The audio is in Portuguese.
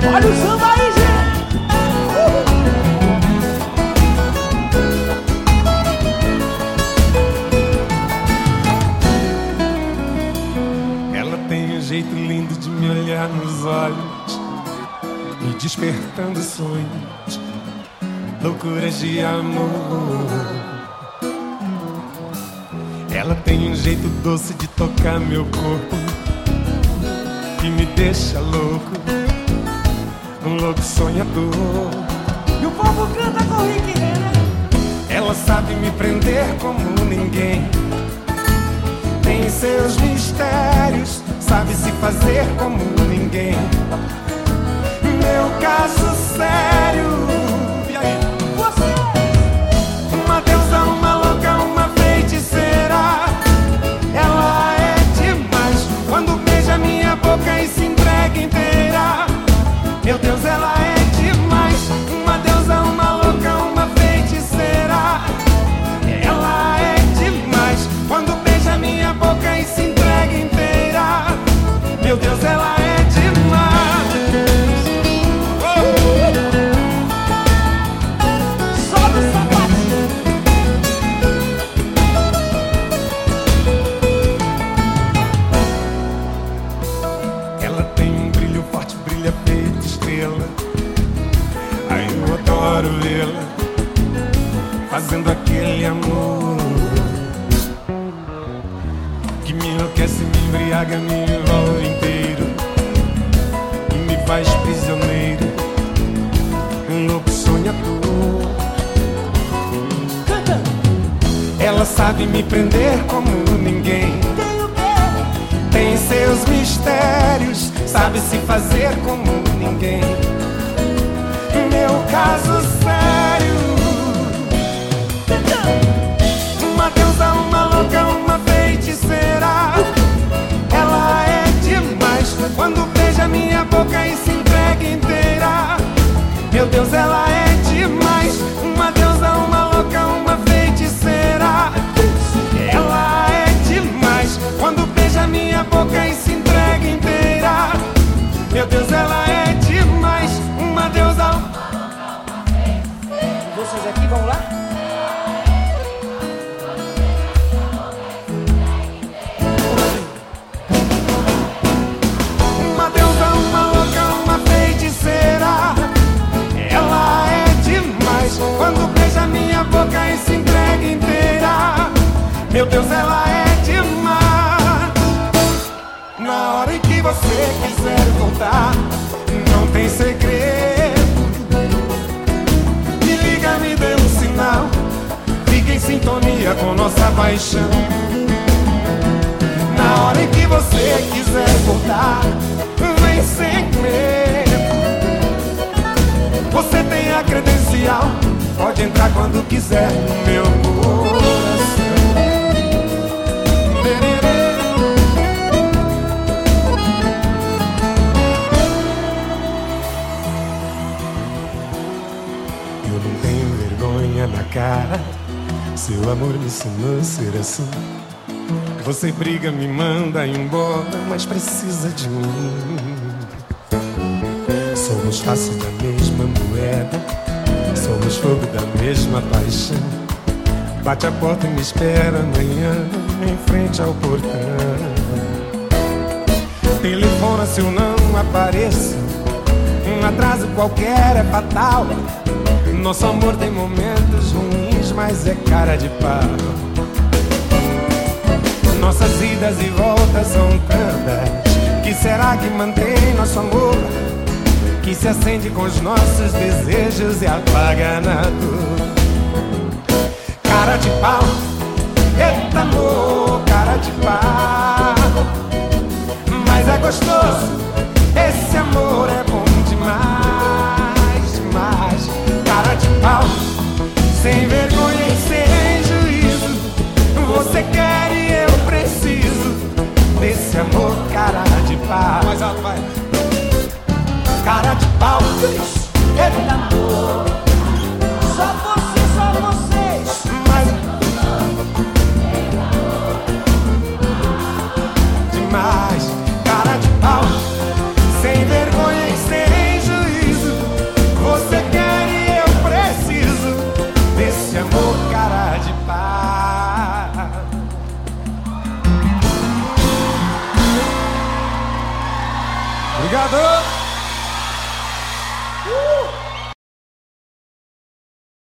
Olha o samba aí, gente. Ela tem um jeito lindo de me olhar nos olhos, me despertando sonhos, loucuras de amor. Ela tem um jeito doce de tocar meu corpo, que me deixa louco, um louco sonhador. E o povo canta com Rick Renner. Ela sabe me prender como ninguém, tem seus mistérios, sabe se fazer como ninguém. Meu caso sério. E aí? Você, Uma deusa, uma louca, uma feiticeira. Ela é demais quando beija minha boca e se entrega inteira. Meu Deus, ela é demais. Uma deusa, uma louca, uma feiticeira. Ela é demais quando beija minha boca e se entrega inteira. Meu Deus, ela é demais. sobe o sapatinho. Ela tem um brilho forte, brilha feito estrela. Aí eu adoro vê-la fazendo aquele amor que me enlouquece, me embriaga, me envolve inteiro e me faz prisioneiro, um louco sonhador. Canta. Ela sabe me prender como ninguém, Tem o quê? tem seus mistérios, sabe se fazer como ninguém. Meu caso sério. Uma deusa, uma louca, uma feiticeira. Ela é demais quando beija minha boca e se entrega inteira. Meu Deus, ela é demais. Uma deusa, uma louca, uma feiticeira. Ela é demais quando beija minha boca e se entrega inteira. Meu Deus, ela é demais. Uma deusa. Vocês aqui vão lá? Uma deusa, uma louca, uma feiticeira. Ela é demais quando beija minha boca e se entrega inteira. Meu Deus, ela é demais. Na hora em que você quiser voltar, não tem segredo. Me liga, me dê um sinal, fique em sintonia com nossa paixão. Na hora em que você quiser voltar, vem sem medo. Você tem a credencial, pode entrar quando quiser no meu coração. Eu não tenho vergonha na cara, seu amor me ensinou a ser assim. Você briga, me manda embora, mas precisa de mim. Somos face da mesma moeda, somos fogo da mesma paixão. Bate a porta e me espera amanhã, em frente ao portão. Telefona se eu não apareço, um atraso qualquer é fatal. Nosso amor tem momentos ruins, mas é cara de pau. Nossas idas e voltas são tantas, que será que mantém nosso amor? Que se acende com os nossos desejos e apaga na dor. Cara de pau, eita amor, cara de pau. Mas é gostoso, esse amor é bom demais, demais. Cara de pau, sem vergonha e sem juízo. Você quer e eu preciso desse amor, cara de pau. Mais alto, vai. Cara de pau, Eita amor, só você, só vocês. mas demais. Cara de pau, sem vergonha e sem juízo. Obrigado.